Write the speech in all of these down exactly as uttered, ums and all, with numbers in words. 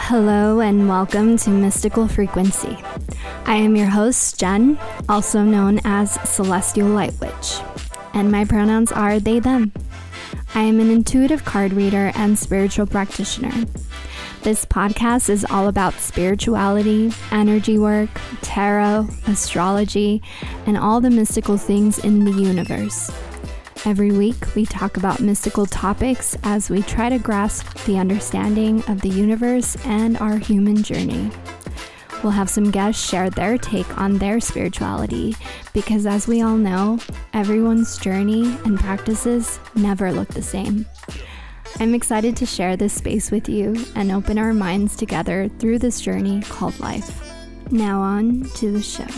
Hello and welcome to Mystical Frequency. I am your host, Jen, also known as Celestial Light Witch, and my pronouns are they, them. I am an intuitive card reader and spiritual practitioner. This podcast is all about spirituality, energy work, tarot, astrology, and all the mystical things in the universe. Every week, we talk about mystical topics as we try to grasp the understanding of the universe and our human journey. We'll have some guests share their take on their spirituality because, as we all know, everyone's journey and practices never look the same. I'm excited to share this space with you and open our minds together through this journey called life. Now on to the show.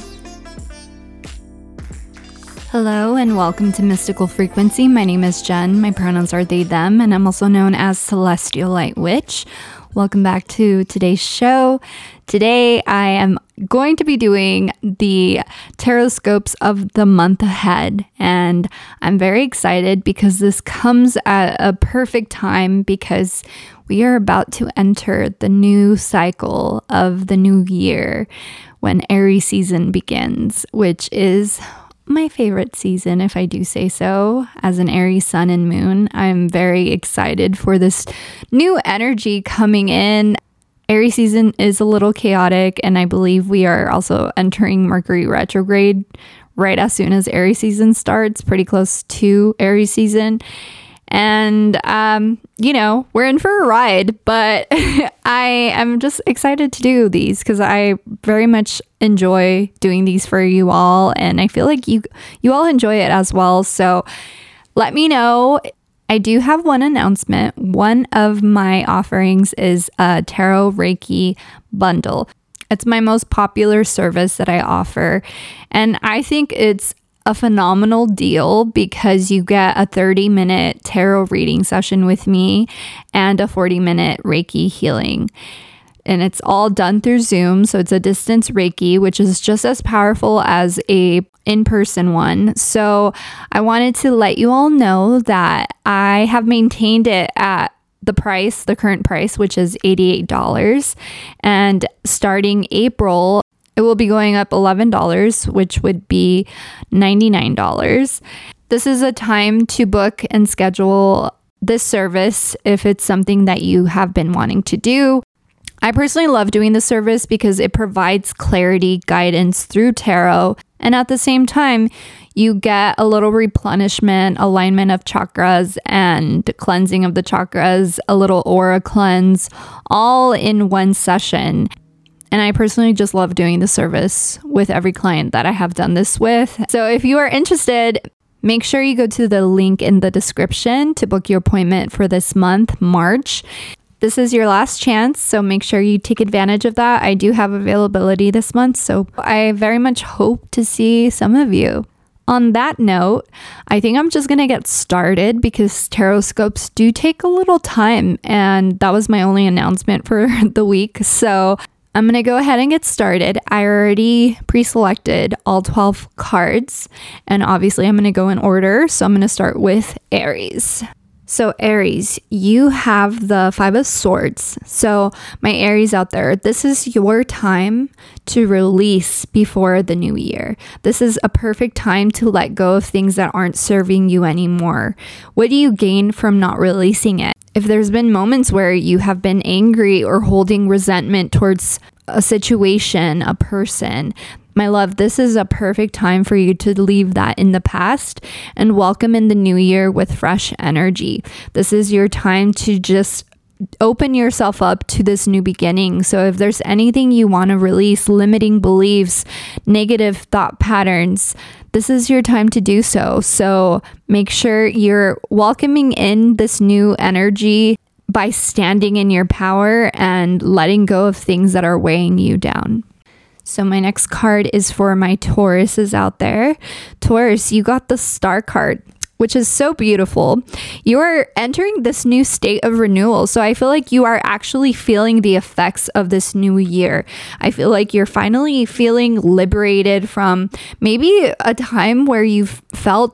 Hello and welcome to Mystical Frequency. My name is Jen. My pronouns are they, them, and I'm also known as Celestial Light Witch. Welcome back to today's show. Today I am going to be doing the tarot scopes of the month ahead, and I'm very excited because this comes at a perfect time because we are about to enter the new cycle of the new year when Aries season begins, which is my favorite season, if I do say so. As an Aries sun and moon, I'm very excited for this new energy coming in. Aries season is a little chaotic, and I believe we are also entering Mercury retrograde right as soon as Aries season starts, pretty close to Aries season. And, um, you know, we're in for a ride, but I am just excited to do these because I very much enjoy doing these for you all. And I feel like you, you all enjoy it as well. So let me know. I do have one announcement. One of my offerings is a Tarot Reiki bundle. It's my most popular service that I offer. And I think it's a phenomenal deal because you get a thirty minute tarot reading session with me and a forty minute Reiki healing. And it's all done through Zoom. So it's a distance Reiki, which is just as powerful as a in-person one. So I wanted to let you all know that I have maintained it at the price, the current price, which is eighty-eight dollars. And starting April, it will be going up eleven dollars, which would be ninety-nine dollars. This is a time to book and schedule this service if it's something that you have been wanting to do. I personally love doing this service because it provides clarity, guidance through tarot, and at the same time, you get a little replenishment, alignment of chakras, and cleansing of the chakras, a little aura cleanse, all in one session. And I personally just love doing the service with every client that I have done this with. So if you are interested, make sure you go to the link in the description to book your appointment for this month, March. This is your last chance, so make sure you take advantage of that. I do have availability this month, so I very much hope to see some of you. On that note, I think I'm just going to get started because tarot scopes do take a little time, and that was my only announcement for the week. So I'm going to go ahead and get started. I already pre-selected all twelve cards, and obviously I'm going to go in order. So I'm going to start with Aries. So Aries, you have the Five of Swords. So my Aries out there, this is your time to release before the new year. This is a perfect time to let go of things that aren't serving you anymore. What do you gain from not releasing it? If there's been moments where you have been angry or holding resentment towards a situation, a person, my love, this is a perfect time for you to leave that in the past and welcome in the new year with fresh energy. This is your time to just open yourself up to this new beginning. So if there's anything you want to release, limiting beliefs, negative thought patterns, this is your time to do so. So make sure you're welcoming in this new energy by standing in your power and letting go of things that are weighing you down. So my next card is for my Tauruses out there. Taurus, you got the Star card, which is so beautiful. You are entering this new state of renewal. So I feel like you are actually feeling the effects of this new year. I feel like you're finally feeling liberated from maybe a time where you've felt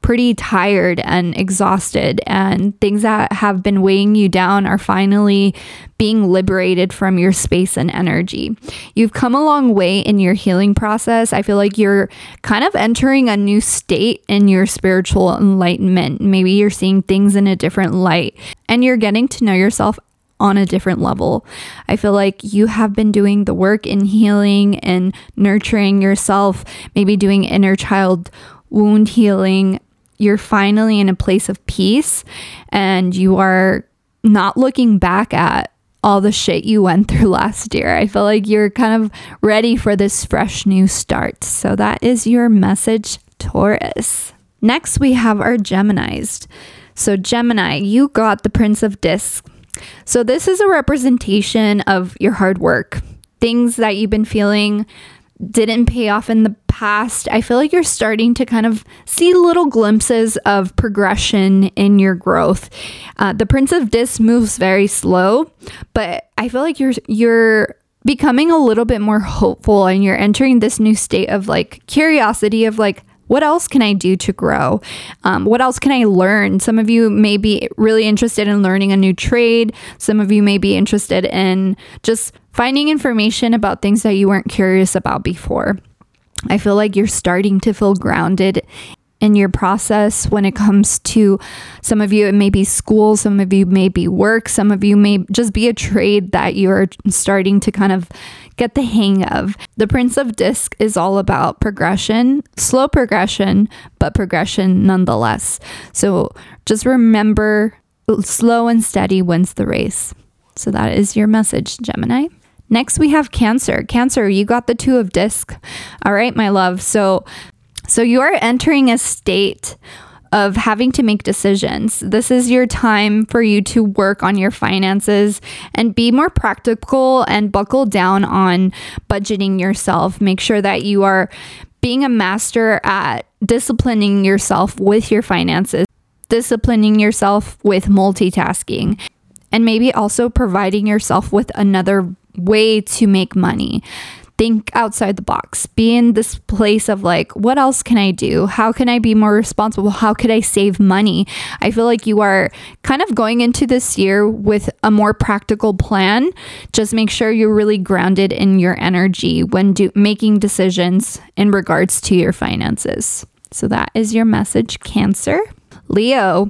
pretty tired and exhausted, and things that have been weighing you down are finally being liberated from your space and energy. You've come a long way in your healing process. I feel like you're kind of entering a new state in your spiritual enlightenment. Maybe you're seeing things in a different light, and you're getting to know yourself on a different level. I feel like you have been doing the work in healing and nurturing yourself, maybe doing inner child wound healing. You're finally in a place of peace, and you are not looking back at all the shit you went through last year. I feel like you're kind of ready for this fresh new start. So that is your message, Taurus. Next, we have our Geminis. So Gemini, you got the Prince of Discs. So this is a representation of your hard work. Things that you've been feeling didn't pay off in the past. I feel like you're starting to kind of see little glimpses of progression in your growth. Uh, the Prince of Discs moves very slow, but I feel like you're you're becoming a little bit more hopeful, and you're entering this new state of like curiosity of like, what else can I do to grow? Um, what else can I learn? Some of you may be really interested in learning a new trade. Some of you may be interested in just finding information about things that you weren't curious about before. I feel like you're starting to feel grounded in your process when it comes to some of you, it may be school, some of you may be work, some of you may just be a trade that you're starting to kind of get the hang of. The Prince of Disc is all about progression, slow progression, but progression nonetheless. So just remember, slow and steady wins the race. So that is your message, Gemini. Next, we have Cancer. Cancer, you got the Two of Disc. All right, my love. So So you are entering a state of having to make decisions. This is your time for you to work on your finances and be more practical and buckle down on budgeting yourself. Make sure that you are being a master at disciplining yourself with your finances, disciplining yourself with multitasking, and maybe also providing yourself with another way to make money. Think outside the box. Be in this place of like, what else can I do? How can I be more responsible? How could I save money? I feel like you are kind of going into this year with a more practical plan. Just make sure you're really grounded in your energy when do, making decisions in regards to your finances. So that is your message, Cancer. Leo,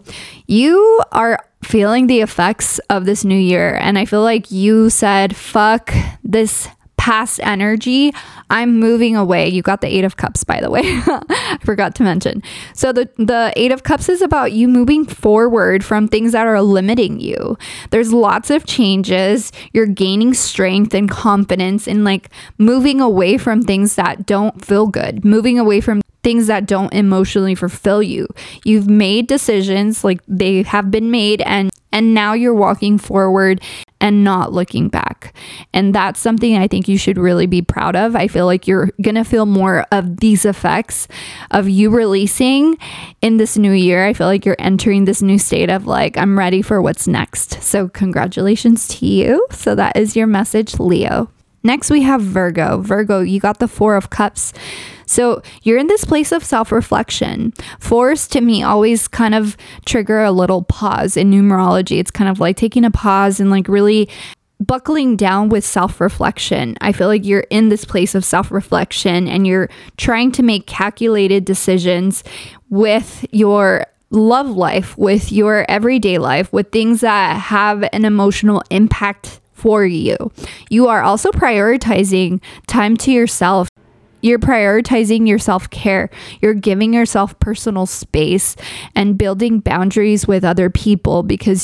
you are feeling the effects of this new year. And I feel like you said, fuck this past energy, I'm moving away. You got the Eight of Cups, by the way. I forgot to mention. So the, the Eight of Cups is about you moving forward from things that are limiting you. There's lots of changes. You're gaining strength and confidence in like moving away from things that don't feel good, moving away from things that don't emotionally fulfill you. You've made decisions, like they have been made, and and now you're walking forward and not looking back. And that's something I think you should really be proud of. I feel like you're going to feel more of these effects of you releasing in this new year. I feel like you're entering this new state of like, I'm ready for what's next. So congratulations to you. So that is your message, Leo. Next, we have Virgo. Virgo, you got the Four of Cups. So you're in this place of self-reflection. Fours to me always kind of trigger a little pause in numerology. It's kind of like taking a pause and like really buckling down with self-reflection. I feel like you're in this place of self-reflection and you're trying to make calculated decisions with your love life, with your everyday life, with things that have an emotional impact for you. You are also prioritizing time to yourself. You're prioritizing your self-care. You're giving yourself personal space and building boundaries with other people because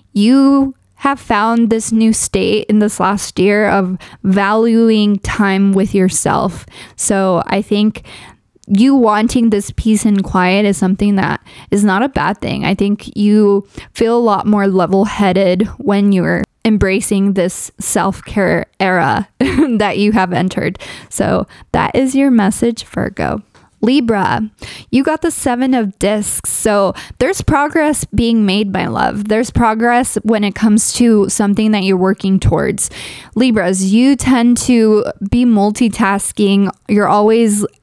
you have found this new state in this last year of valuing time with yourself. So I think you wanting this peace and quiet is something that is not a bad thing. I think you feel a lot more level-headed when you're embracing this self-care era that you have entered. So that is your message, Virgo. Libra, you got the Seven of Discs. So there's progress being made, my love. There's progress when it comes to something that you're working towards. Libras, you tend to be multitasking. You're always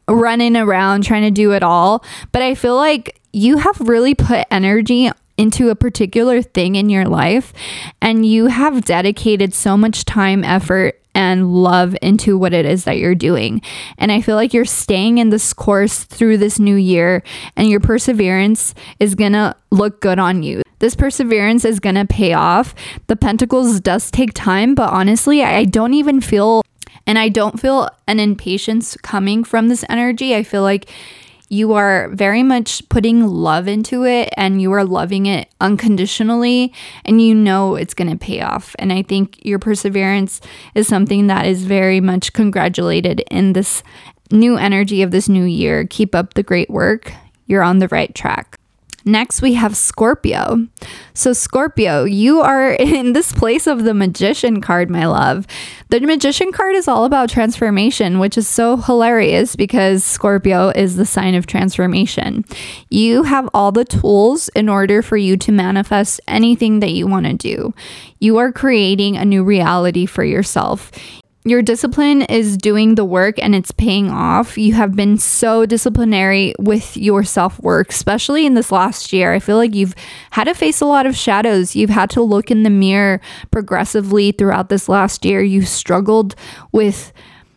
running around trying to do it all. But I feel like you have really put energy into a particular thing in your life, and you have dedicated so much time, effort, and love into what it is that you're doing. And I feel like you're staying in this course through this new year, and your perseverance is gonna look good on you. This perseverance is gonna pay off. The Pentacles does take time, but honestly, I don't even feel, and I don't feel an impatience coming from this energy. I feel like you are very much putting love into it, and you are loving it unconditionally, and you know it's going to pay off. And I think your perseverance is something that is very much congratulated in this new energy of this new year. Keep up the great work. You're on the right track. Next, we have Scorpio. So Scorpio, you are in this place of the Magician card, my love. The Magician card is all about transformation, which is so hilarious because Scorpio is the sign of transformation. You have all the tools in order for you to manifest anything that you want to do. You are creating a new reality for yourself. Your discipline is doing the work, and it's paying off. You have been so disciplinary with your self-work, especially in this last year. I feel like you've had to face a lot of shadows. You've had to look in the mirror progressively throughout this last year. You've struggled with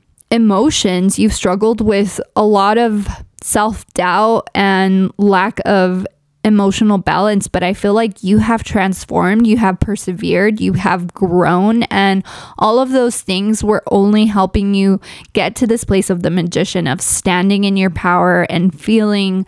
emotions. You've struggled with a lot of self-doubt and lack of emotional balance, but I feel like you have transformed, you have persevered, you have grown, and all of those things were only helping you get to this place of the Magician, of standing in your power and feeling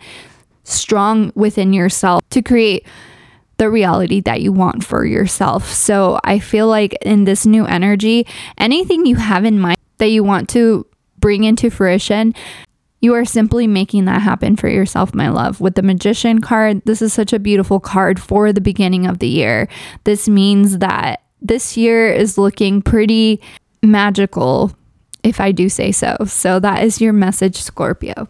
strong within yourself to create the reality that you want for yourself. So I feel like in this new energy, anything you have in mind that you want to bring into fruition, you are simply making that happen for yourself, my love. With the Magician card, this is such a beautiful card for the beginning of the year. This means that this year is looking pretty magical, if I do say so. So that is your message, Scorpio.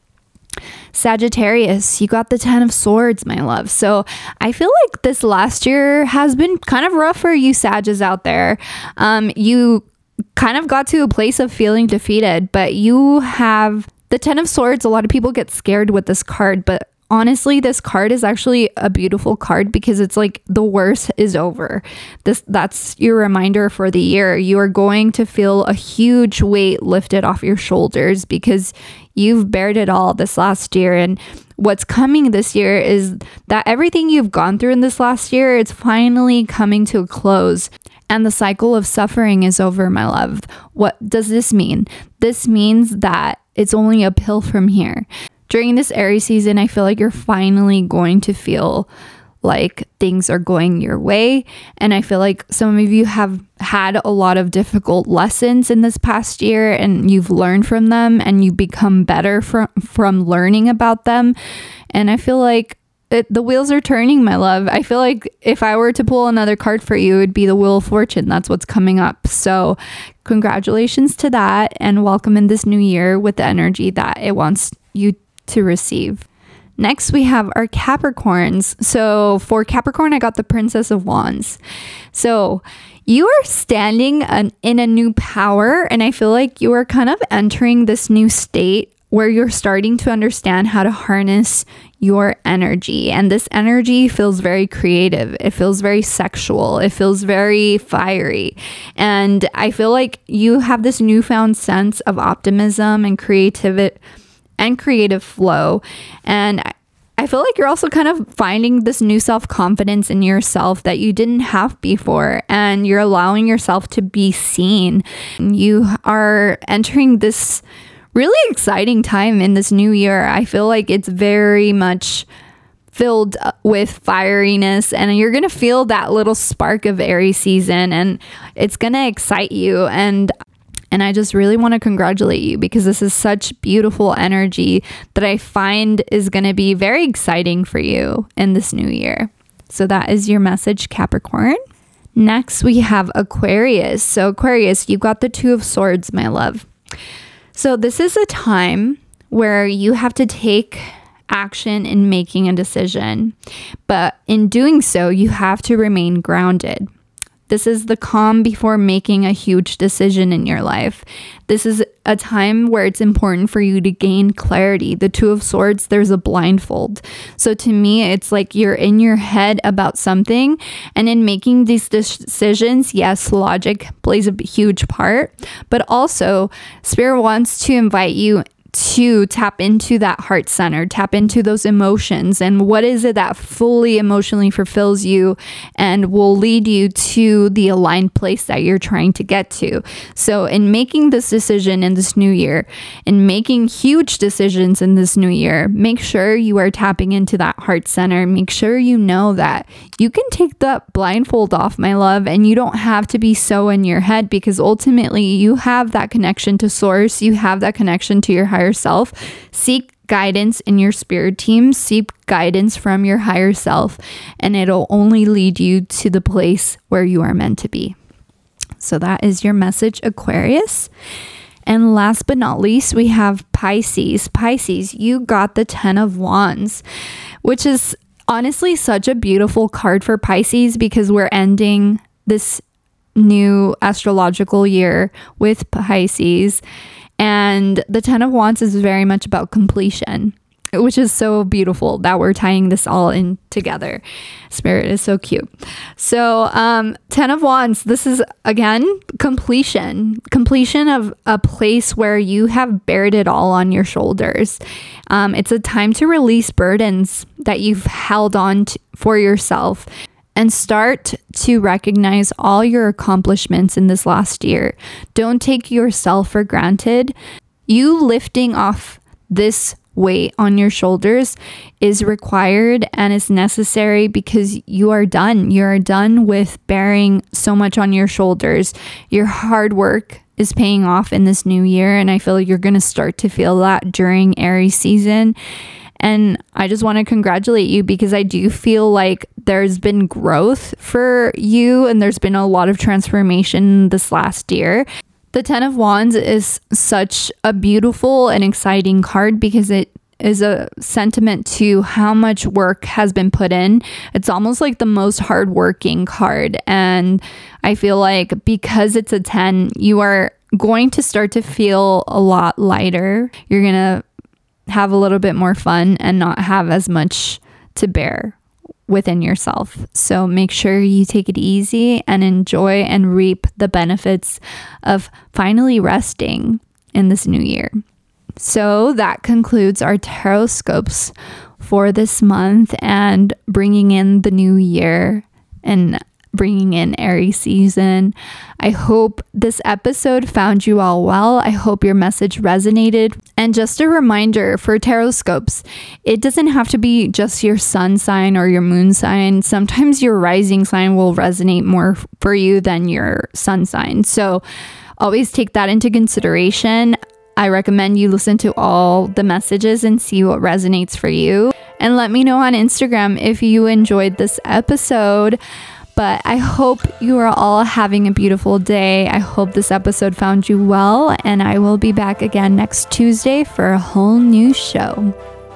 Sagittarius, you got the Ten of Swords, my love. So I feel like this last year has been kind of rough for you Sages out there. Um, you kind of got to a place of feeling defeated, but you have the Ten of Swords. A lot of people get scared with this card, but honestly, this card is actually a beautiful card because it's like the worst is over. This that's your reminder for the year. You are going to feel a huge weight lifted off your shoulders because you've bared it all this last year. And what's coming this year is that everything you've gone through in this last year, it's finally coming to a close. And the cycle of suffering is over, my love. What does this mean? This means that it's only uphill from here. During this Aries season, I feel like you're finally going to feel like things are going your way. And I feel like some of you have had a lot of difficult lessons in this past year, and you've learned from them, and you become better from, from learning about them. And I feel like It, the wheels are turning, my love. I feel like if I were to pull another card for you, it would be the Wheel of Fortune. That's what's coming up. So congratulations to that, and welcome in this new year with the energy that it wants you to receive. Next, we have our Capricorns. So for Capricorn, I got the Princess of Wands. So you are standing an, in a new power, and I feel like you are kind of entering this new state where you're starting to understand how to harness your energy. And this energy feels very creative. It feels very sexual. It feels very fiery. And I feel like you have this newfound sense of optimism and creativity and creative flow. And I feel like you're also kind of finding this new self-confidence in yourself that you didn't have before, and you're allowing yourself to be seen. You are entering this really exciting time in this new year. I feel like it's very much filled with fieriness, and you're going to feel that little spark of Aries season, and it's going to excite you. And and I just really want to congratulate you because this is such beautiful energy that I find is going to be very exciting for you in this new year. So that is your message, Capricorn. Next, we have Aquarius. So Aquarius, you got the Two of Swords, my love. So this is a time where you have to take action in making a decision, but in doing so, you have to remain grounded. This is the calm before making a huge decision in your life. This is a time where it's important for you to gain clarity. The Two of Swords, there's a blindfold. So to me, it's like you're in your head about something, and in making these decisions, yes, logic plays a huge part, but also Spirit wants to invite you to tap into that heart center, tap into those emotions, and what is it that fully emotionally fulfills you and will lead you to the aligned place that you're trying to get to. So in making this decision in this new year, in making huge decisions in this new year, make sure you are tapping into that heart center. Make sure you know that you can take that blindfold off, my love, and you don't have to be so in your head, because ultimately you have that connection to source. You have that connection to your higher self. Seek guidance in your spirit team, seek guidance from your higher self, and it'll only lead you to the place where you are meant to be. So that is your message, Aquarius. And last but not least, we have Pisces. Pisces, you got the Ten of Wands, which is honestly such a beautiful card for Pisces, because we're ending this new astrological year with Pisces. And the Ten of Wands is very much about completion, which is so beautiful that we're tying this all in together. Spirit is so cute. So um, Ten of Wands, this is, again, completion. Completion of a place where you have bared it all on your shoulders. Um, it's a time to release burdens that you've held on to for yourself, and start to recognize all your accomplishments in this last year. Don't take yourself for granted. You lifting off this weight on your shoulders is required and is necessary, because you are done. You are done with bearing so much on your shoulders. Your hard work is paying off in this new year, and I feel like you're going to start to feel that during Aries season. And I just want to congratulate you, because I do feel like there's been growth for you and there's been a lot of transformation this last year. The Ten of Wands is such a beautiful and exciting card, because it is a sentiment to how much work has been put in. It's almost like the most hardworking card. And I feel like because it's a ten, you are going to start to feel a lot lighter. You're going to have a little bit more fun and not have as much to bear within yourself. So make sure you take it easy and enjoy and reap the benefits of finally resting in this new year. So that concludes our tarot scopes for this month and bringing in the new year and bringing in Aries season. I hope this episode found you all well. I hope your message resonated. And just a reminder for tarot scopes, it doesn't have to be just your sun sign or your moon sign. Sometimes your rising sign will resonate more for you than your sun sign. So always take that into consideration. I recommend you listen to all the messages and see what resonates for you. And let me know on Instagram if you enjoyed this episode. But I hope you are all having a beautiful day. I hope this episode found you well, and I will be back again next Tuesday for a whole new show.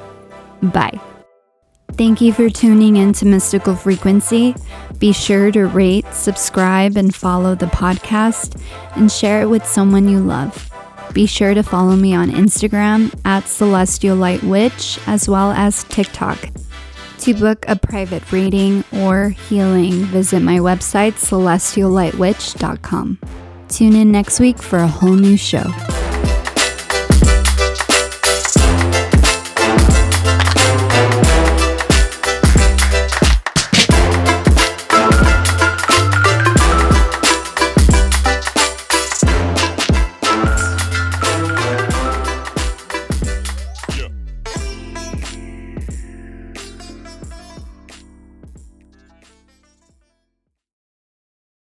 Bye. Thank you for tuning in to Mystical Frequency. Be sure to rate, subscribe, and follow the podcast, and share it with someone you love. Be sure to follow me on Instagram at Celestial Light Witch, as well as TikTok. To book a private reading or healing, visit my website, celestial light witch dot com. Tune in next week for a whole new show.